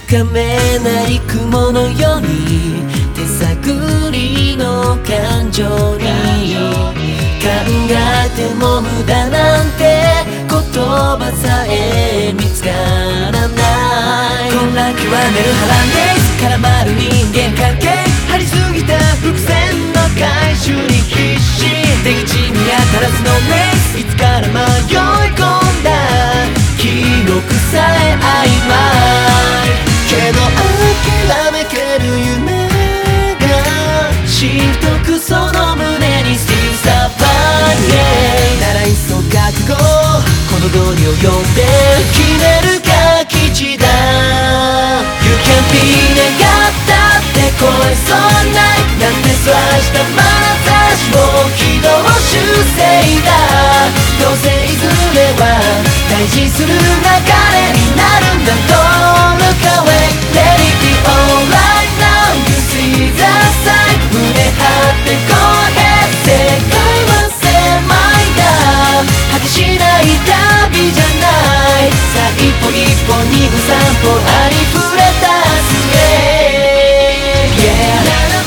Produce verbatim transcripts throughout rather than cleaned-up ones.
かめない雲のように手探りの感情に考えても無駄なんて言葉さえ見つからない混乱極める波乱で絡まる人間関係張りすぎた伏線の回収に必死出口見当たらずのレースいつから迷い込んだ記憶さえ曖昧けど諦めける夢がしぶとくその胸に突き刺さるならいっそ覚悟この道理を読んで決めるか吉だ You can be 願ったって超えそうにないなんてそらした眼差しも軌道修正だどうせいずれは対峙する流れになるんだ Don't look away Let it be alright now You see the sign 胸張って Go ahead 世界は狭いんだ果てしない旅じゃないさあ一歩一歩二歩三歩ありふれた末 Yeah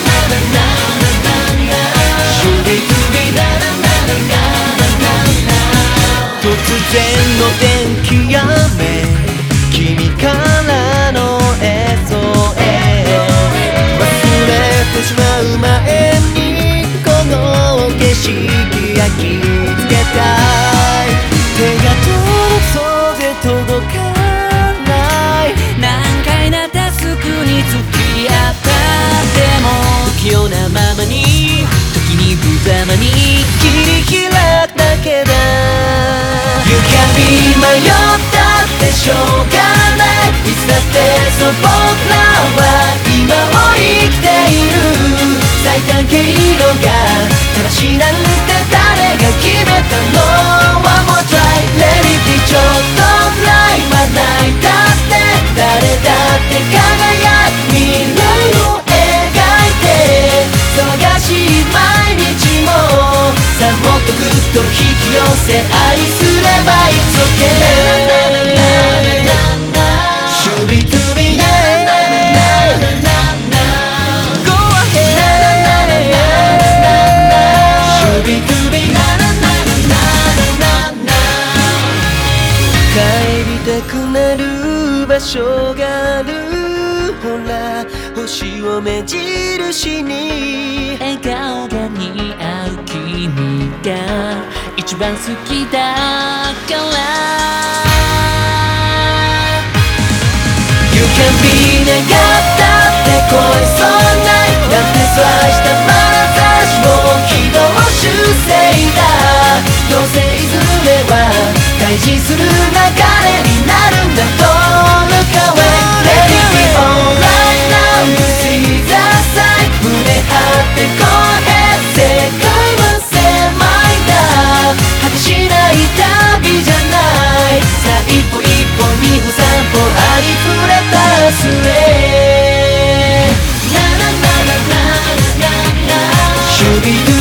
突然の電気やめ君からの エスオーエス 忘れてしまう前にこの景色焼き付けたい手が届くそうで届かない難解なタスクに付き合ったでも不器用なままに時に無様に切り開くだけだYou can be 迷ったってしょうがないいつだってそう僕らは今を生きている最短経路が正しいなんて誰が決めたの One more try Let it be ちょっとくらいまないだって誰だって輝く未来を描いて忙しい毎日もさあもっとぐっと引き寄せ愛すれば It's okay Should be to be yeah Go ahead Should be to be 帰りたくなる場所があるほら星を目印に笑顔が似合う君が一番好きだから You can be 願ったって超えそうないなんてそらした眼差しも軌道修正だどうせいずれは対峙する流れになるんだ Don't look away Let it be alright now You see the sign 胸張って Go ahead 世界は狭いんだ果てしない旅じゃないさあ一歩一歩二歩三歩ありふれた末 Should be